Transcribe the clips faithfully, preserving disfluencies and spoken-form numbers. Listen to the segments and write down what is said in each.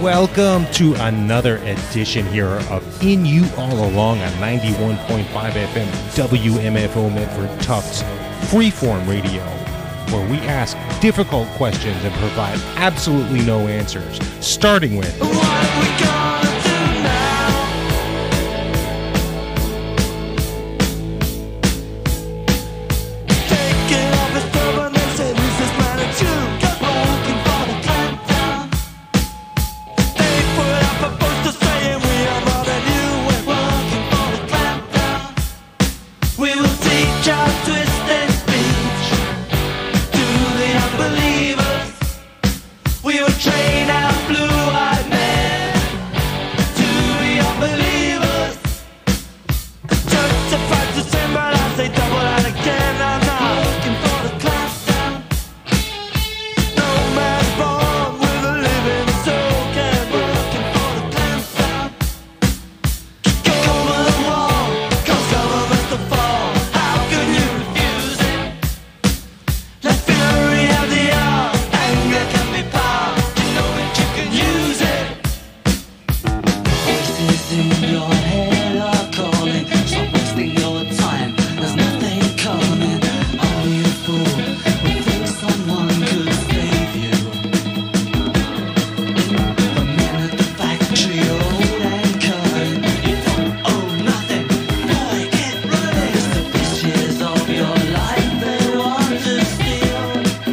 Welcome to another edition here of In You All Along on ninety-one point five F M W M F O Medford Tufts Freeform Radio, where we ask difficult questions and provide absolutely no answers, starting with What we gonna do now? Taking off his turban and said, "Who's this man at you?" Got looking for the countdown. They put up a poster saying we are more than you. We're working for the countdown. We will teach our twisted speech to the unbelievers. We will train our blue-eyed men to be unbelievers. Church of five December, I say double and again. I'm not looking for the countdown. No man's born with a living soul, can working for the countdown. Kick over the wall, cause government's the fall. How can you refuse it? Let fury have the hour, anger can be power. You know that you can use it. Voices in your head are calling. Stop wasting your time. There's nothing coming. Only a fool would think someone could save you. The men at the factory, old and kind. You don't own nothing. Boy, get running. It's the pictures of your life they want to steal.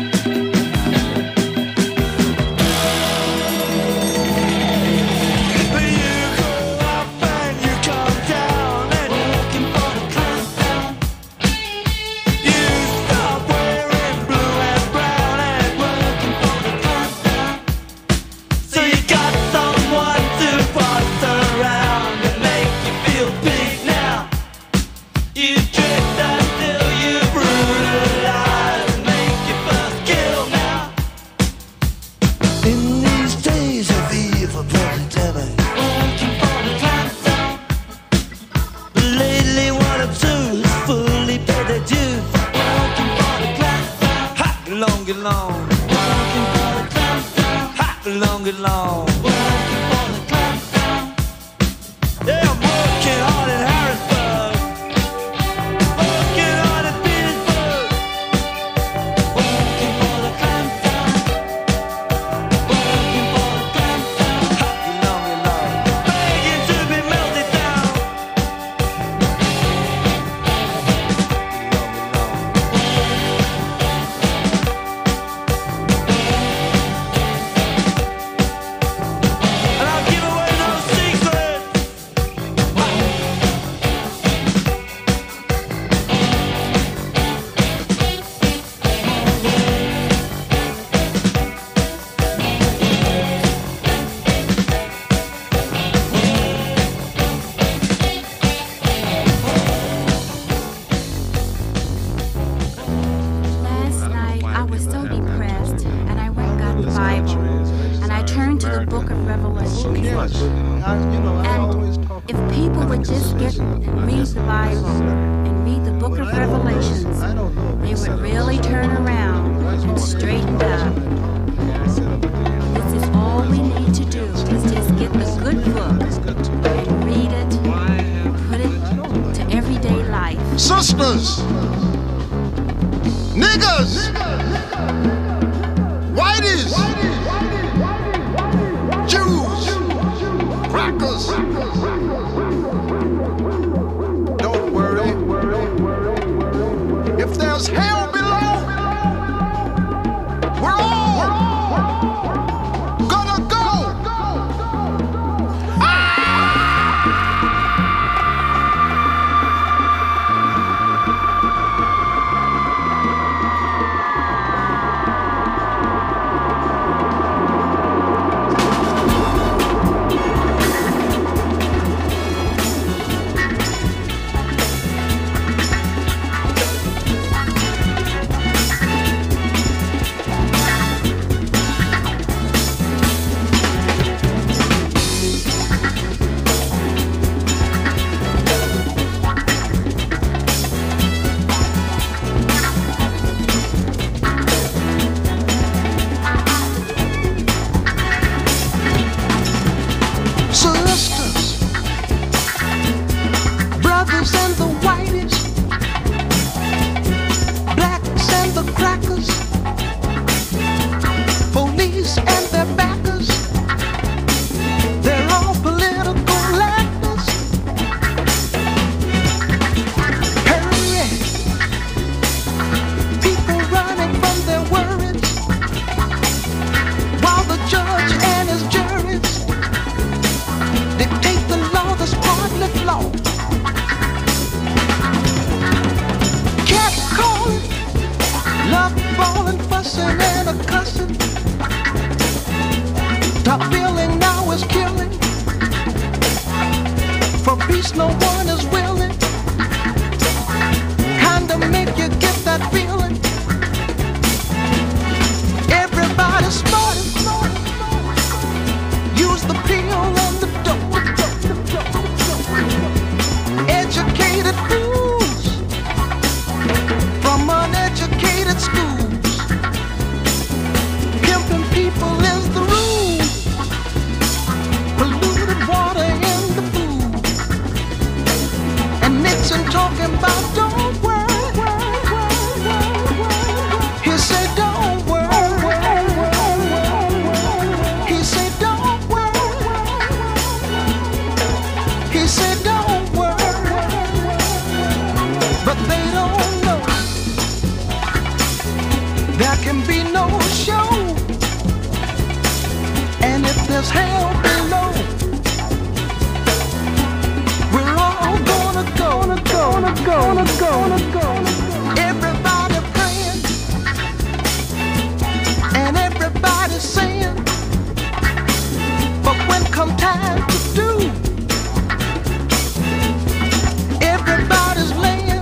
But you go up and you come down and working for the countdown. You stop wearing blue and brown and working for the countdown. So you got someone to boss around and make you feel big now. You drift until you brutalize and make your first kill now. In these days of evil pandemic, working for the countdown. Lately one or two has fully paid their dues. Working for the countdown. Hot and long and long. Working for the countdown. Hot and long and long. Working for the countdown. Yeah, I'm working hard in Harrisburg. Working hard in Petersburg. Working for the countdown. Working for the countdown. Hot and long and long. Begging to be melted down. And I'll give away no secrets. Last night I was so depressed, and I went and got the Bible, and I turned to the book of Revelation. And if people would just get and read the Bible and read the book of Revelations, they would really turn around and straighten up. This is all we need to do, is just get the good book and read it, put it to everyday life. Sisters, niggas, whiteys, Jews, crackers. Don't worry. If there's hell below, we're all gonna go. can be no show. And if there's hell below, we're all gonna go, gonna go, gonna go, gonna go, gonna go. Everybody praying and everybody saying, but when come time to do, everybody's laying,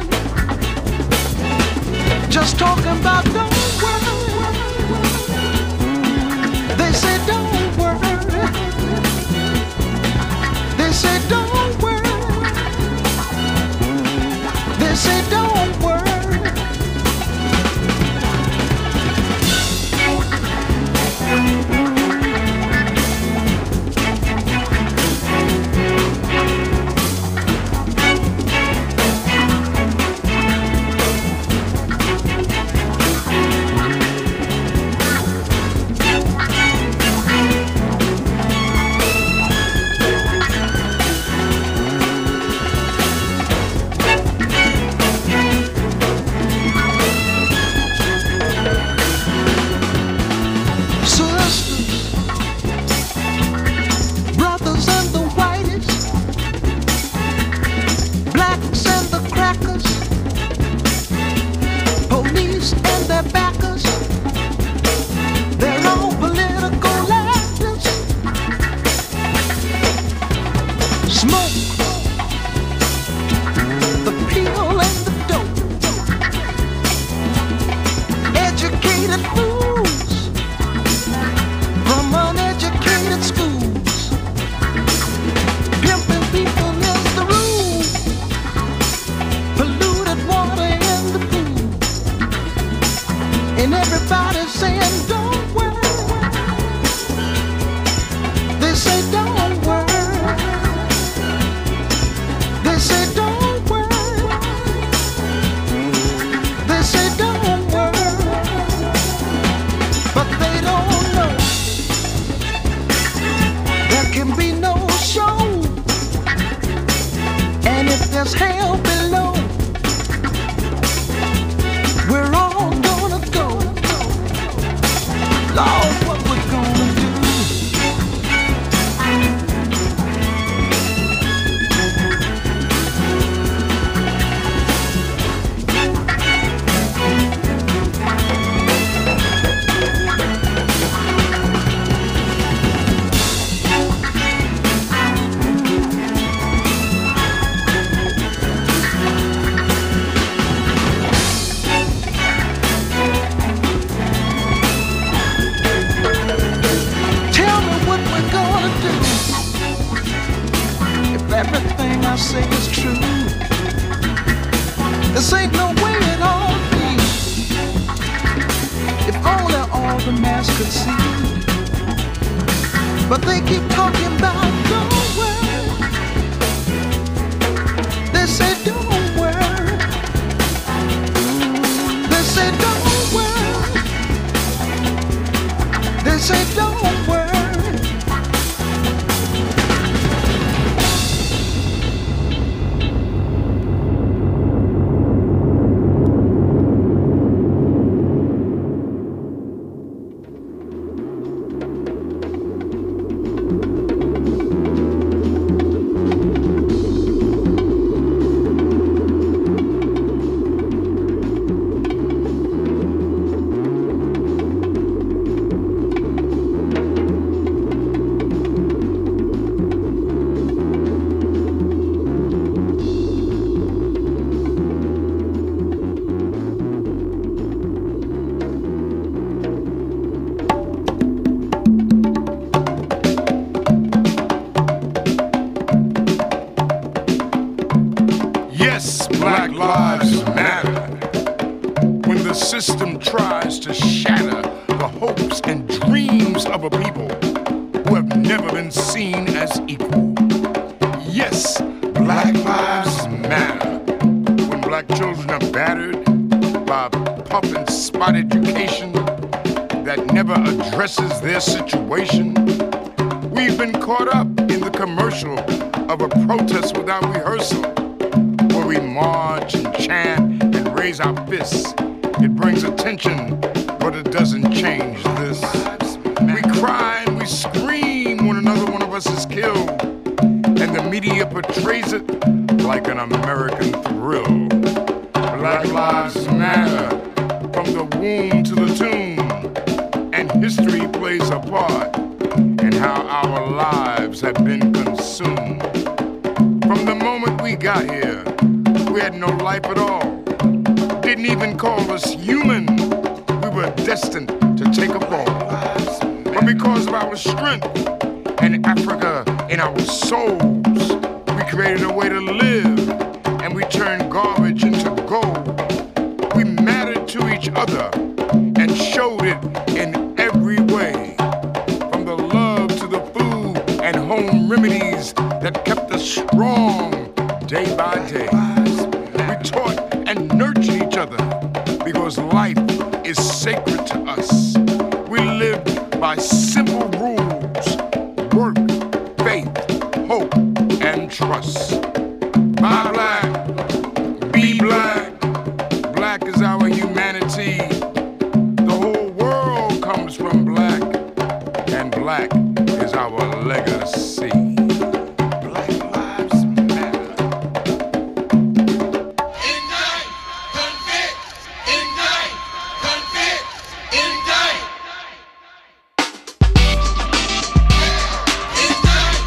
just talking about don't worry. They say don't worry. They say don't worry. They say don't worry. Their situation. We've been caught up in the commercial of a protest without rehearsal, where we march and chant and raise our fists It brings attention, but it doesn't change this. We cry and we scream when another one of us is killed, and the media portrays it like an American thrill. Black lives matter from the womb to the tomb, and history plays a part in how our lives have been consumed. From the moment we got here, we had no life at all. Didn't even call us human. We were destined to take a fall. But because of our strength and Africa in our souls, we created a way to live, and we turned garbage into gold. We mattered to each other and showed it in every way. From the love to the food and home remedies that kept us strong day by day. We taught and nurtured each other because life is sacred to us. We lived by simple rules: work, faith, hope, and trust. Buy black, be black. Black is our humanity. The whole world comes from black, and black is our legacy. Black lives matter. Indict, convict, indict, convict, indict. Indict.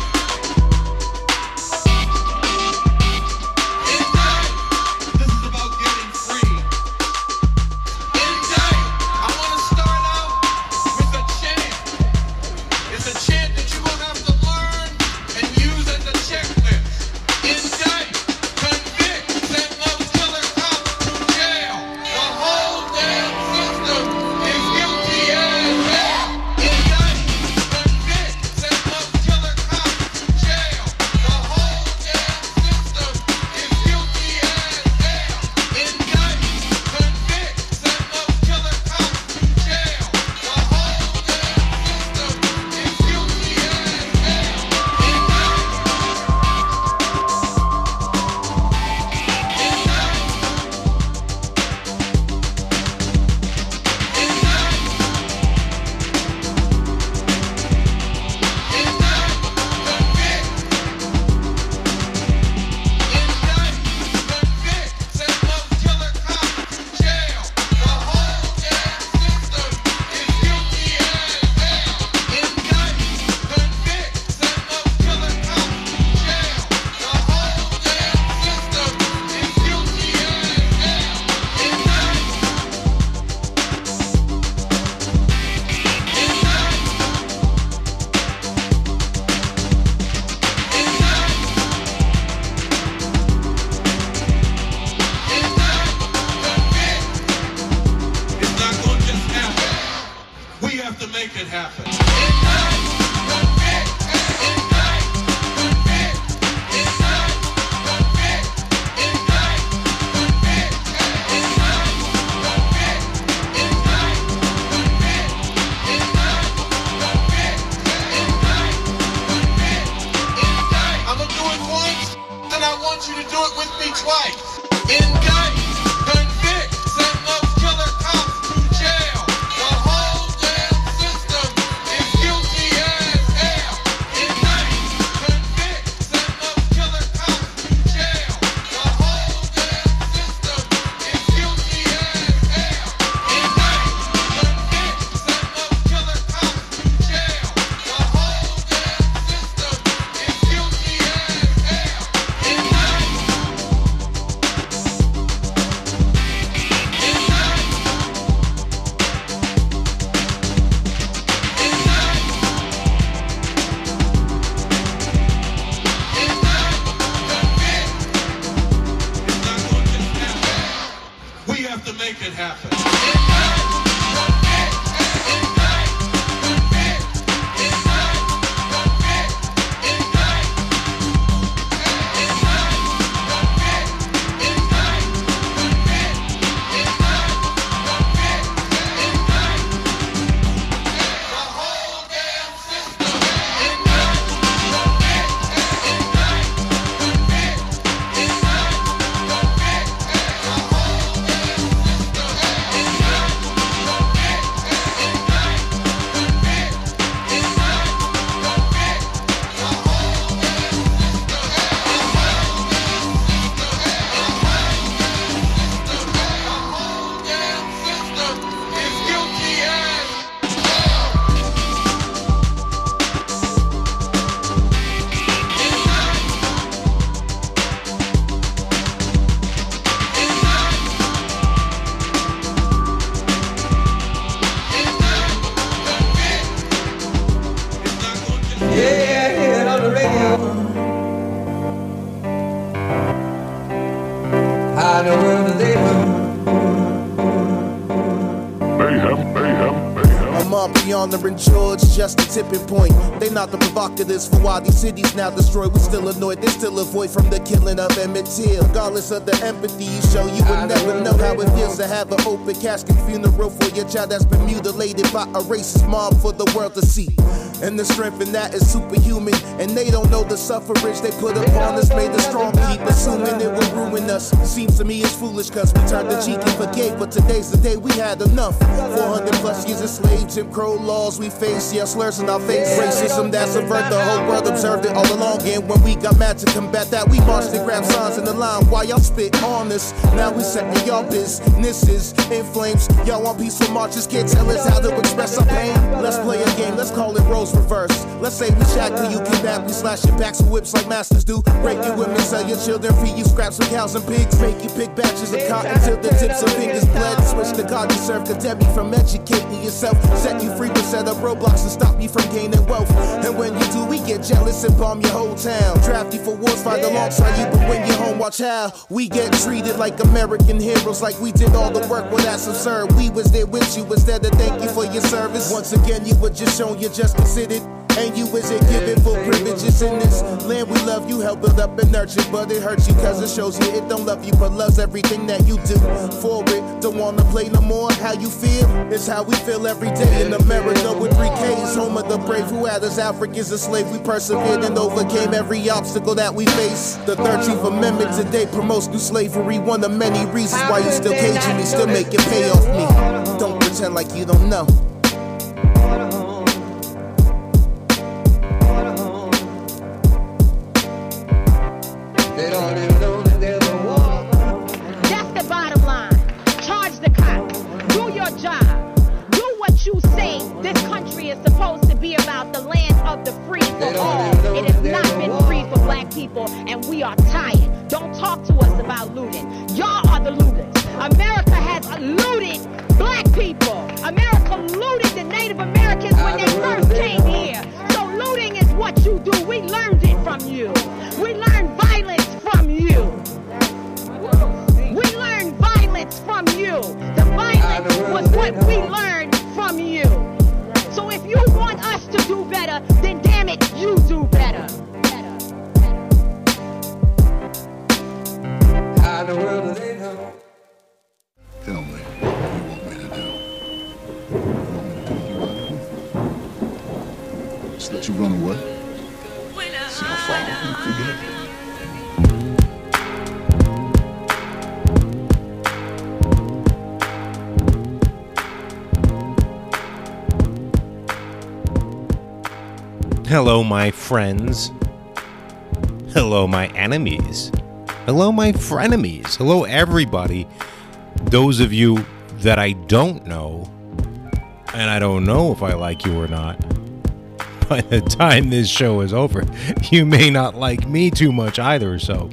Indict. This is about getting free. Indict. I want to start out with a chant. It's a chant that you're gonna have to learn and use as a checklist. Indict, convict, send those killer cops to jail. The whole damn system is guilty as hell. Indict, convict, send those killer cops to jail. The whole damn system is guilty as hell. Indict, convict, send those killer cops to jail. The whole damn system is guilty as hell. It's not gonna just happen. We have to make it happen. I'm gonna do it once, then I want you to do it with me twice. Indict, convict, send those killer cops to jail. The whole damn system is Yeah, I hear it on the radio. How in the world do they know? Mayhem, mayhem, mayhem. I'm up beyond the George, just a tipping point. They not the provocators for why these cities now destroyed. We still annoyed, they still avoid from the killing of Emmett Till. Regardless of the empathy you show, you would never know how it feels to have an open casket funeral for your child that's been mutilated by a racist mob for the world to see. And the strength in that is superhuman. And they don't know the suffrage they put upon us made us strong. Keep assuming it will ruin us. Seems to me it's foolish cause we turned the cheek and forgave. But today's the day we had enough. four hundred plus years of slave, Jim Crow laws we face. Yeah, slurs in our face. Racism that subvert the whole world observed it all along. And when we got mad to combat that, we marched and grabbed signs in the line. While y'all spit on us, now we setting y'all businesses in flames. Y'all want peaceful marches, can't tell us how to express our pain. Let's play a game, let's call it roles reverse. Let's say we shackle you, kidnap, we slash your backs with whips like masters do. Break your women, sell your children, feed you scraps of cows and pigs. Make you pick batches of cotton till the tips of fingers bled. Switch to God, you serve the Debbie from educating yourself. Set you free, but set up roadblocks to stop you from gaining wealth. And when you do, we get jealous and bomb your whole town. Draft you for wars, fight alongside you, but when you're home, watch how we get treated like American heroes, like we did all the work. Well, that's absurd. We was there with you instead of thank you for your service. Once again, you were just shown you're just considered. And you isn't given full privileges in this land we love. You help build up and nurture, but it hurts you cause it shows you it don't love you, but loves everything that you do for it. Don't wanna play no more. How you feel is how we feel every day in America with three K's. Home of the brave who had us Africans enslaved. We persevered and overcame every obstacle that we face. The thirteenth Amendment today promotes new slavery. One of many reasons why you still caging me, still make it pay off me. Don't pretend like you don't know. They don't even know that there's a war. That's the bottom line. Charge the cops. Do your job. Do what you say. This country is supposed to be about the land of the free for all. It has not been free for black people, and we are tired. Don't talk to us about looting. Y'all are the looters. America has looted black people. America looted the Native Americans when they first came here. So looting is what you do. We learned it from you. We learned violence from you. We learned violence from you. The violence was what we learned from you. So if you want us to do better, then damn it, you do better. How in the world do they know? Tell me what you want me to do. You want me to take you out of here? Just let you run away? See how far you can get? Hello, my friends. Hello, my enemies. Hello, my frenemies. Hello, everybody. Those of you that I don't know, and I don't know if I like you or not. By the time this show is over, you may not like me too much either, so.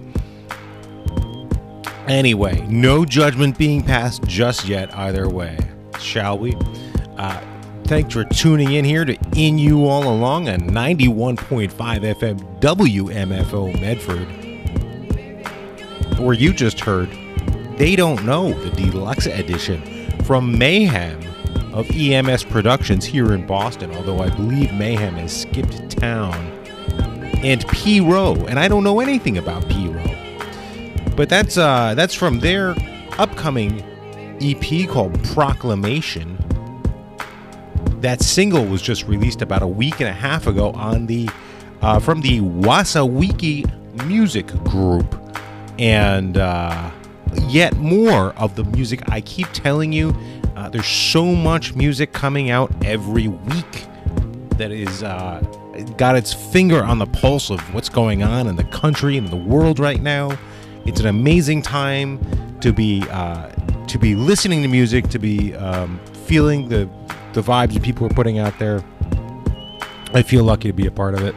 Anyway, no judgment being passed just yet either way, shall we? Uh, thanks for tuning in here to In You All Along on ninety-one point five F M W M F O Medford. Where you just heard They Don't Know, the deluxe edition from Mayhem of E M S Productions here in Boston, although I believe Mayhem has skipped town, and P-Row, and I don't know anything about P-Row, but that's uh, that's from their upcoming E P called Proclamation. That single was just released about a week and a half ago on the uh, from the Wasawiki Music Group, and uh, yet more of the music. I keep telling you, uh, there's so much music coming out every week that is uh, got its finger on the pulse of what's going on in the country and the world right now. It's an amazing time to be uh, to be listening to music, to be um, feeling the the vibes that people are putting out there. I feel lucky to be a part of it.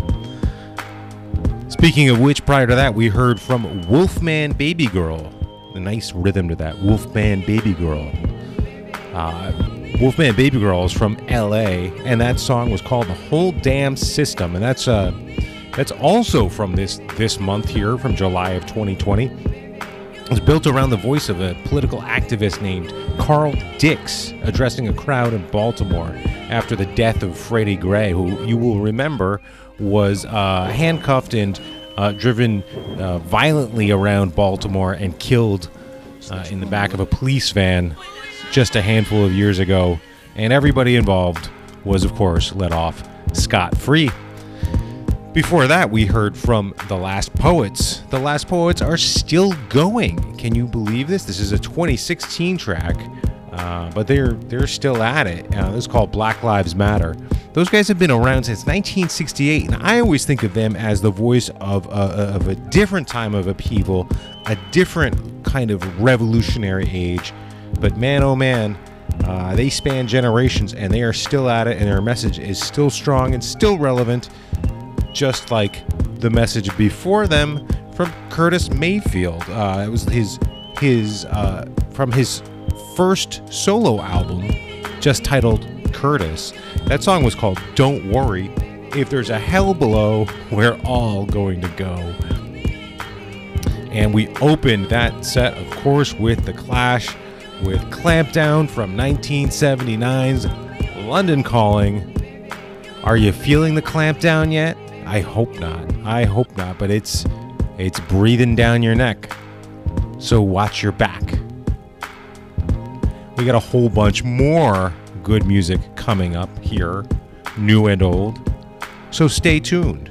Speaking of which, prior to that, we heard from Wolfman Baby Girl. A nice rhythm to that. Wolfman Baby Girl. Uh, Wolfman Baby Girls from L A, and that song was called The Whole Damn System, and that's uh, that's also from this this month here, from July of twenty twenty. It's built around the voice of a political activist named Carl Dix, addressing a crowd in Baltimore after the death of Freddie Gray, who you will remember was uh, handcuffed and uh, driven uh, violently around Baltimore and killed uh, in the back of a police van just a handful of years ago, and everybody involved was, of course, let off scot-free. Before that, we heard from The Last Poets. The Last Poets are still going. Can you believe this? This is a twenty sixteen track, uh, but they're they're still at it. Uh, this is called Black Lives Matter. Those guys have been around since nineteen sixty-eight, and I always think of them as the voice of a, of a different time of upheaval, a different kind of revolutionary age. But man, oh man, uh, they span generations, and they are still at it, and their message is still strong and still relevant, just like the message before them from Curtis Mayfield. Uh, it was his his uh, from his first solo album, just titled Curtis. That song was called Don't Worry, If There's a Hell Below, We're All Going to Go. And we opened that set, of course, with The Clash, with Clampdown from nineteen seventy-nine's London Calling. Are you feeling the clampdown yet? I hope not. I hope not, but it's it's breathing down your neck. So watch your back. We got a whole bunch more good music coming up here, new and old. So stay tuned.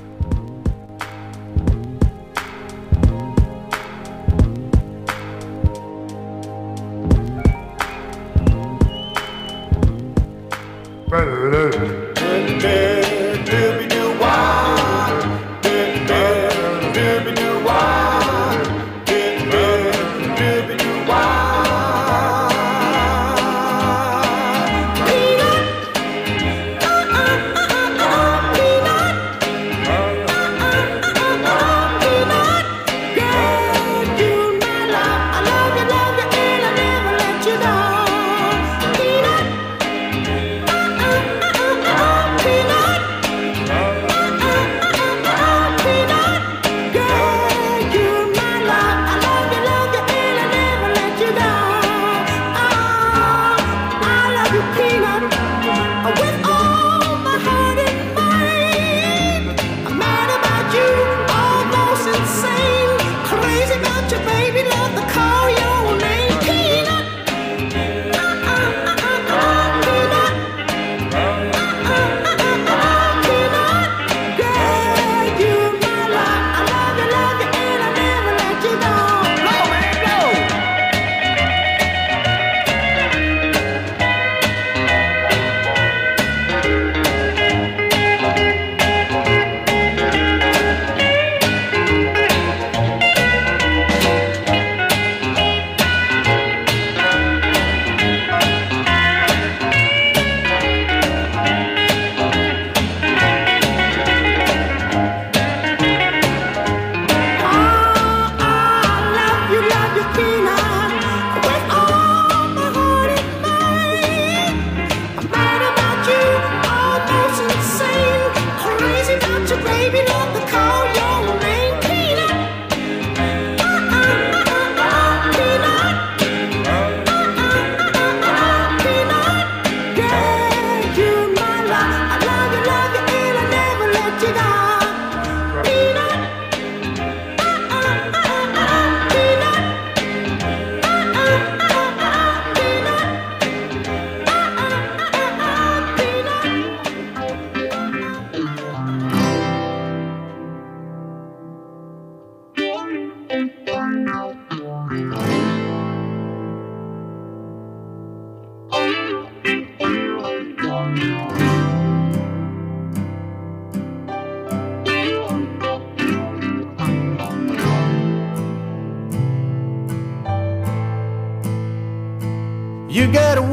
You got a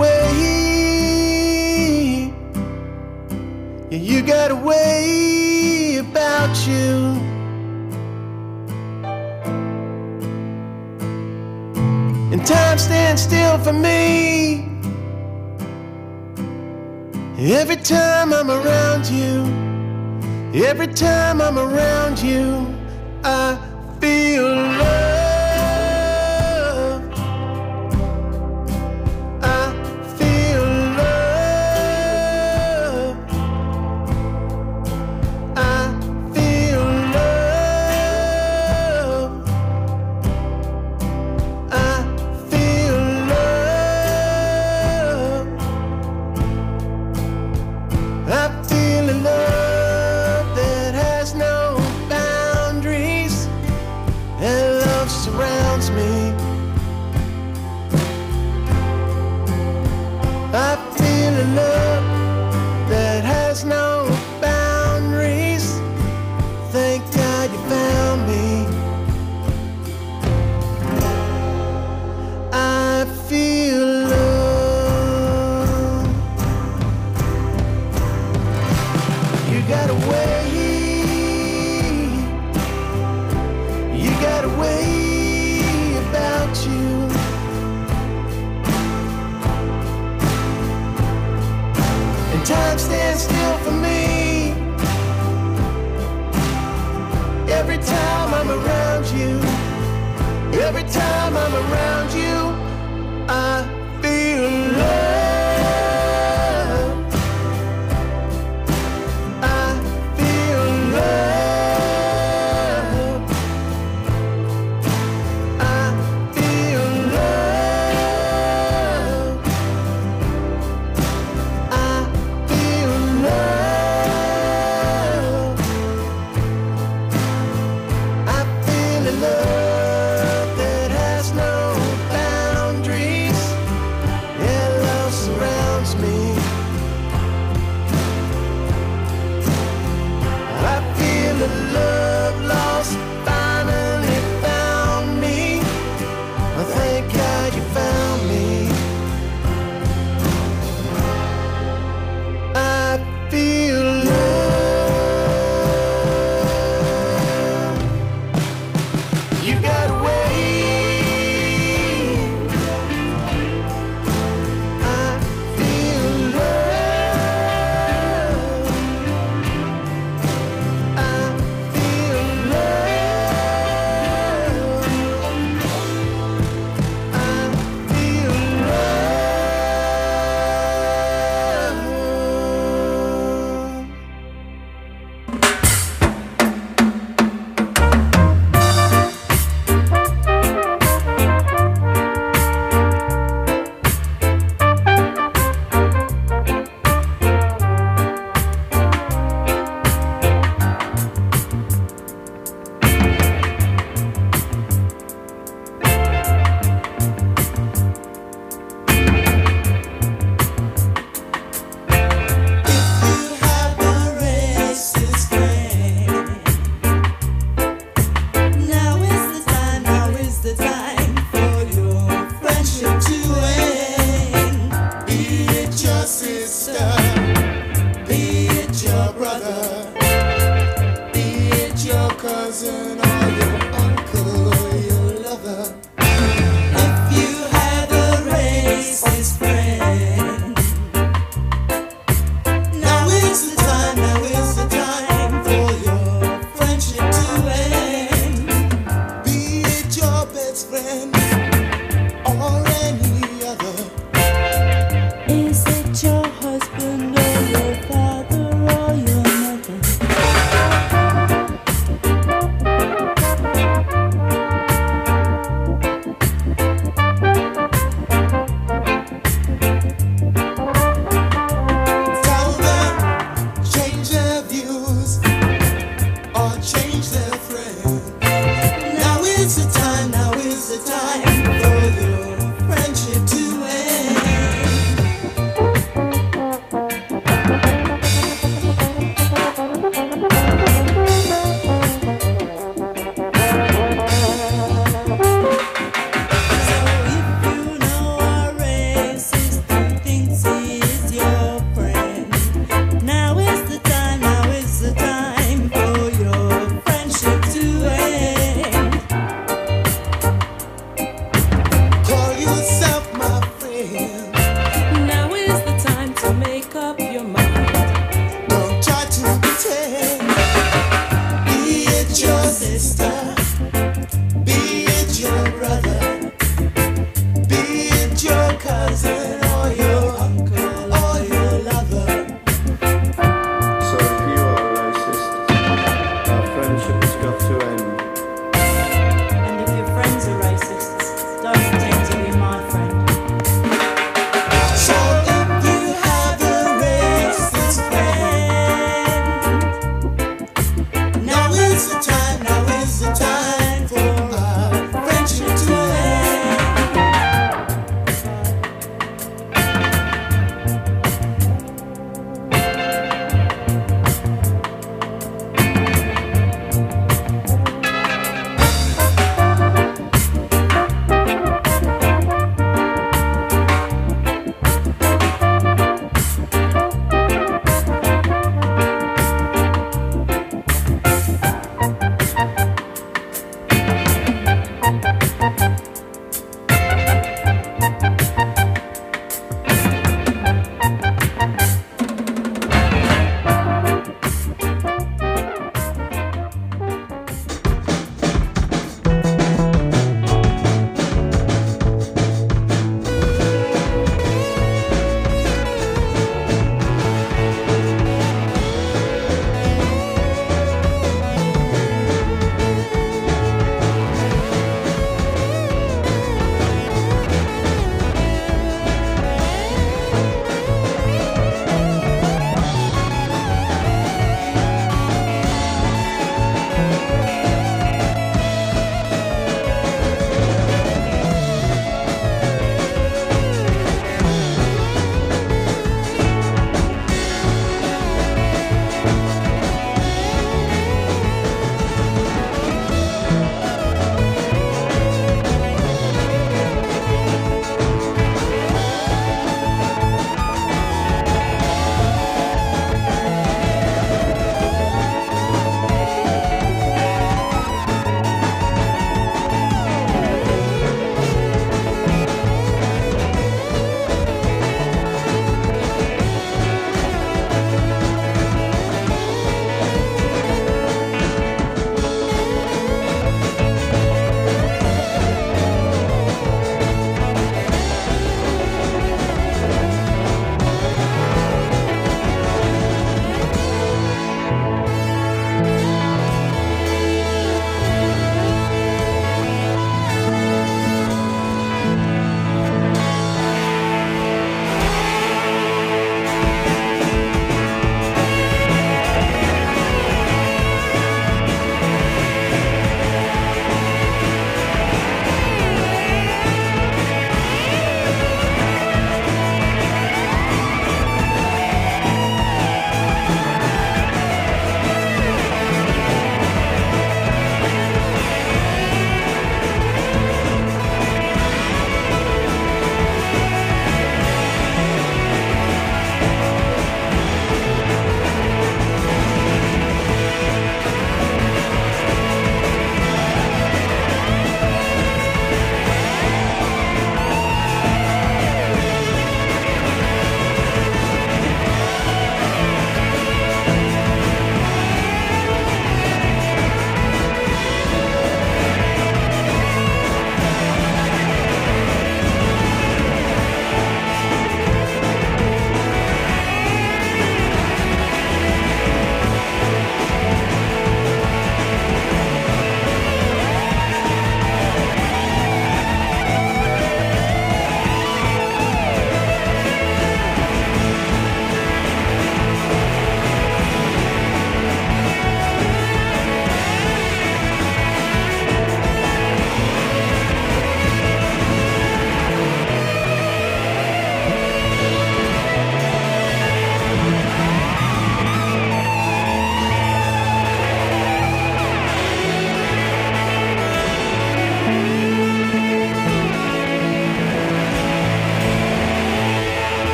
way, you got a way about you. And time stands still for me, Every time I'm around you, every time I'm around you, I feel love. I feel love. I feel love. I feel love. I feel a love that has no boundaries, and love surrounds me. I feel a love that has no boundaries. Thank God you found me. I feel love. You got a way, you got a way about you. And time stands still for me. Every time I'm around you, every time I'm around you, I feel love. I feel love. I feel love. I feel love. I feel a love that has no boundaries, and love surrounds me. I feel a love lost finally found me. I thank God you found me. I feel love. You got a way. I feel love. I feel love. I feel Now is the time, now is the time for your friendship to end. Be it your sister, be it your brother, be it your cousin or your uncle or your lover. If you have a racist friend, now is the time, now is the time for your friendship to end. Be it your best friend or any other. Is it your husband or your father or your mother?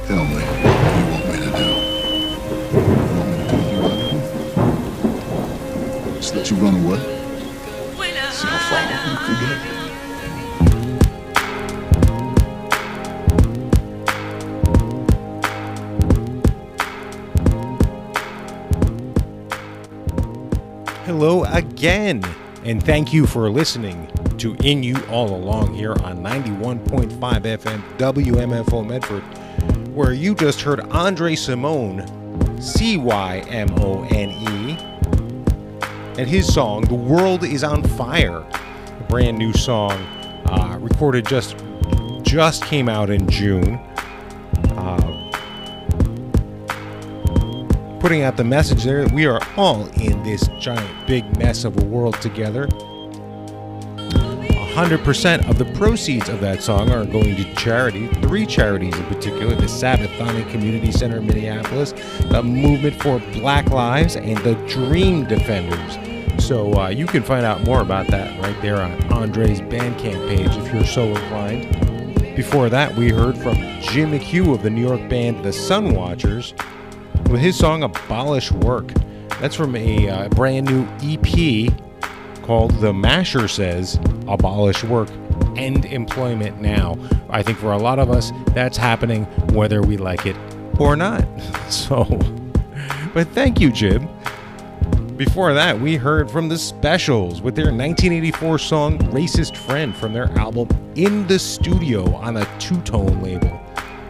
Tell me, what do you want me to do? You want me to take you out? Just let you run away? See how far you could get? Hello again, and thank you for listening to In You All Along here on ninety-one point five F M W M F O Medford, where you just heard Andre Cymone, C Y M O N E, and his song, The World Is on Fire, a brand new song, uh, recorded just, just came out in June. Uh, putting out the message there that we are all in this giant big mess of a world together. one hundred percent of the proceeds of that song are going to charity, three charities in particular: the Sabbathonic Community Center in Minneapolis, the Movement for Black Lives, and the Dream Defenders. So uh, you can find out more about that right there on Andre's Bandcamp page if you're so inclined. Before that, we heard from Jim McHugh of the New York band The Sun Watchers with his song Abolish Work. That's from a uh, brand new E P called The Masher Says, Abolish Work, End Employment Now. I think for a lot of us, that's happening whether we like it or not. So, but thank you, Jim. Before that, we heard from The Specials with their nineteen eighty-four song Racist Friend from their album In the Studio on a two-tone label.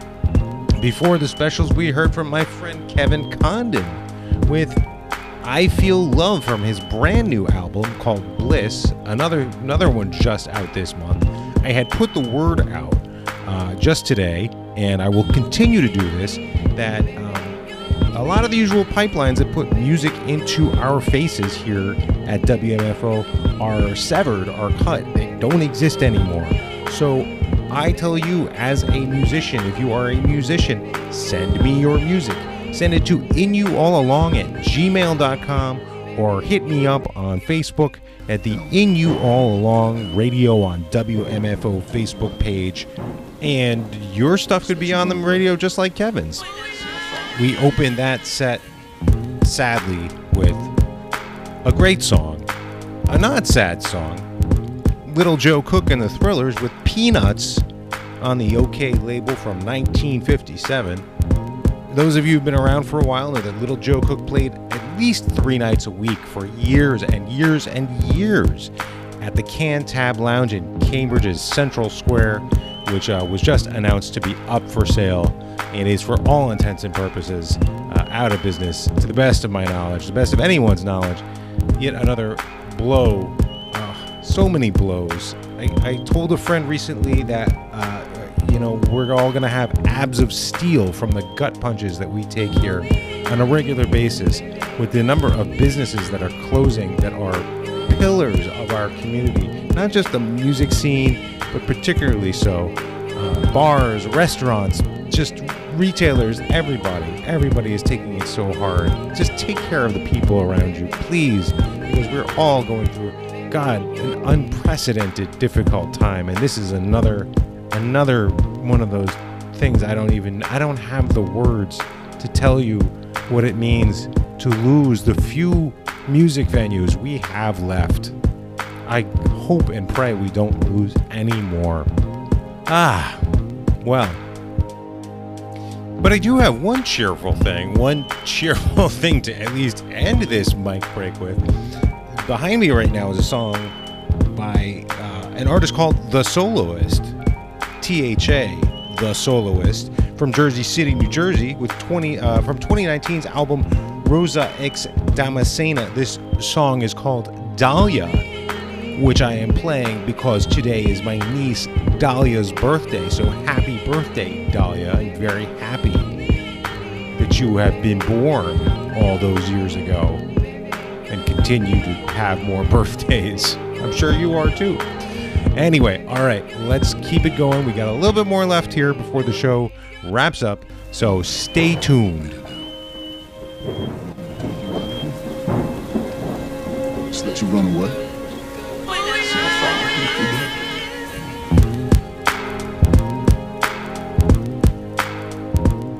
Before The Specials, we heard from my friend Kevin Condon with I Feel Love from his brand new album called Bliss, another another one just out this month. I had put the word out uh, just today, and I will continue to do this, that um, a lot of the usual pipelines that put music into our faces here at W M F O are severed, are cut. They don't exist anymore. So I tell you, as a musician, if you are a musician, send me your music. Send it to inyouallalong at gmail dot com or hit me up on Facebook at the In You All Along Radio on W M F O Facebook page. And your stuff could be on the radio just like Kevin's. We opened that set, sadly, with a great song, a not sad song, Little Joe Cook and the Thrillers with Peanuts on the OK label from nineteen fifty-seven. Those of you who've been around for a while know that Little Joe Cook played at least three nights a week for years and years and years at the Cantab Lounge in Cambridge's Central Square, which uh, was just announced to be up for sale and is, for all intents and purposes, uh, out of business, to the best of my knowledge, the best of anyone's knowledge. Yet another blow. Uh, so many blows. I, I told a friend recently that uh, you know, we're all going to have abs of steel from the gut punches that we take here on a regular basis, with the number of businesses that are closing that are pillars of our community, not just the music scene, but particularly so. Uh, bars, restaurants, just retailers, everybody. Everybody is taking it so hard. Just take care of the people around you, please, because we're all going through, God, an unprecedented, difficult time, and this is another Another one of those things I don't even, I don't have the words to tell you what it means to lose the few music venues we have left. I hope and pray we don't lose any more. Ah, well. But I do have one cheerful thing, one cheerful thing to at least end this mic break with. Behind me right now is a song by uh, an artist called The Soloist. T H A, The Soloist, from Jersey City, New Jersey, with twenty uh, from twenty nineteen's album Rosa X Damascena. This song is called Dahlia, which I am playing because today is my niece Dahlia's birthday. So happy birthday, Dahlia. I'm very happy that you have been born all those years ago and continue to have more birthdays. I'm sure you are too. Anyway, all right, let's keep it going. We got a little bit more left here before the show wraps up, so stay tuned. Just let you run away. See how far you could get.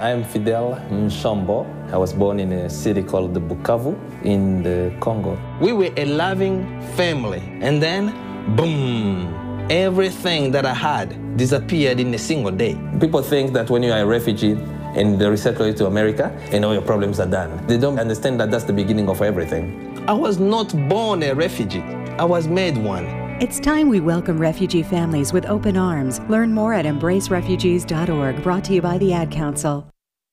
I am Fidel Nshombo. I was born in a city called the Bukavu in the Congo. We were a loving family, and then, boom, everything that I had disappeared in a single day. People think that when you are a refugee and they resettle you to America, and all your problems are done. They don't understand that that's the beginning of everything. I was not born a refugee. I was made one. It's time we welcome refugee families with open arms. Learn more at embrace refugees dot org, brought to you by the Ad Council.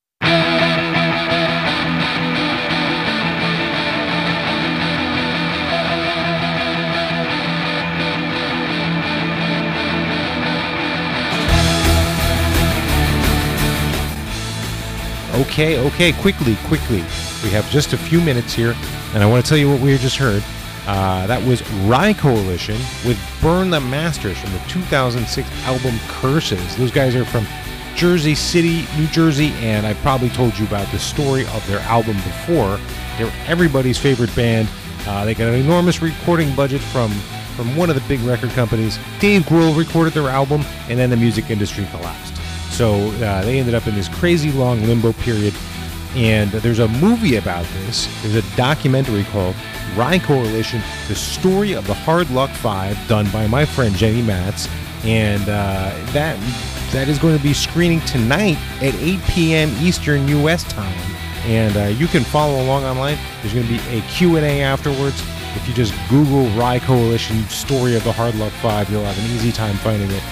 Okay, okay, quickly, quickly. We have just a few minutes here, and I want to tell you what we just heard. Uh, that was Rye Coalition with Burn the Masters from the two thousand six album Curses. Those guys are from Jersey City, New Jersey, and I probably told you about the story of their album before. They're everybody's favorite band. Uh, they got an enormous recording budget from, from one of the big record companies. Dave Grohl recorded their album, and then the music industry collapsed. So uh, they ended up in this crazy long limbo period, and there's a movie about this. There's a documentary called Rye Coalition, The Story of the Hard Luck Five, done by my friend Jenny Matz, and uh, that that is going to be screening tonight at eight p.m. Eastern U S time, and uh, you can follow along online. There's going to be a Q and A afterwards. If you just Google Rye Coalition, Story of the Hard Luck Five, you'll have an easy time finding it.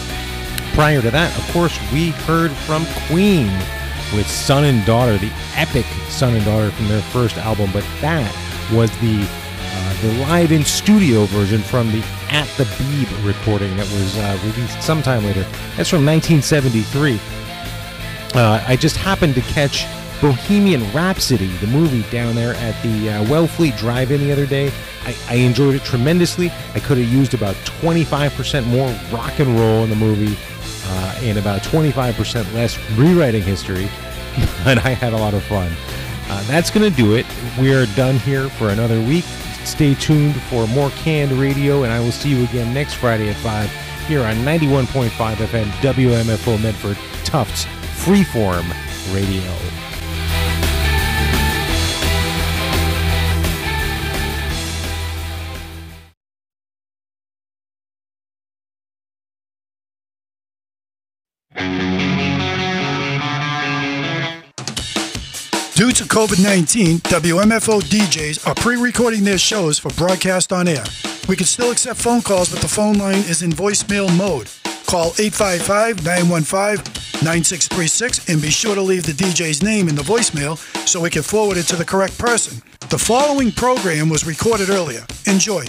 Prior to that, of course, we heard from Queen with Son and Daughter, the epic Son and Daughter from their first album, but that was the uh, the live in studio version from the At the Beeb recording that was uh, released sometime later. That's from nineteen seventy-three. Uh, I just happened to catch Bohemian Rhapsody, the movie, down there at the uh, Wellfleet Drive-In the other day. I, I enjoyed it tremendously. I could have used about twenty-five percent more rock and roll in the movie uh, and about twenty-five percent less rewriting history, but I had a lot of fun. Uh, that's going to do it. We are done here for another week. Stay tuned for more Canned Radio, and I will see you again next Friday at five here on ninety-one point five F M W M F O Medford, Tufts Freeform Radio. Due to COVID nineteen, W M F O D Js are pre-recording their shows for broadcast on air. We can still accept phone calls, but the phone line is in voicemail mode. Call eight five five, nine one five, nine six three six and be sure to leave the D J's name in the voicemail so we can forward it to the correct person. The following program was recorded earlier. Enjoy.